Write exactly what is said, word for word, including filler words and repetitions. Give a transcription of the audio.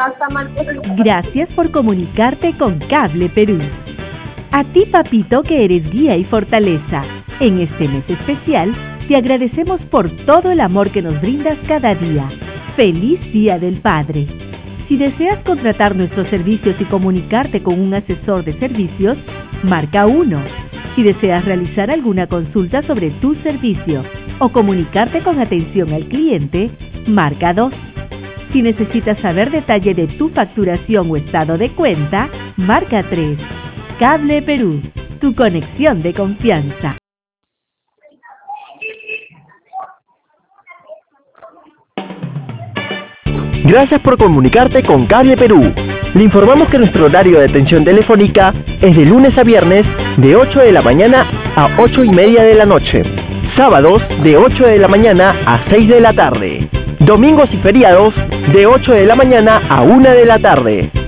Gracias por comunicarte con Cable Perú. A ti, papito, que eres guía y fortaleza. En este mes especial, te agradecemos por todo el amor que nos brindas cada día. ¡Feliz Día del Padre! Si deseas contratar nuestros servicios y comunicarte con un asesor de servicios, marca uno. Si deseas realizar alguna consulta sobre tu servicio o comunicarte con atención al cliente, marca dos. Si necesitas saber detalle de tu facturación o estado de cuenta, marca tres. Cable Perú, tu conexión de confianza. Gracias por comunicarte con Cable Perú. Le informamos que nuestro horario de atención telefónica es de lunes a viernes de ocho de la mañana a ocho y media de la noche. Sábados de ocho de la mañana a seis de la tarde. Domingos y feriados de ocho de la mañana a una de la tarde.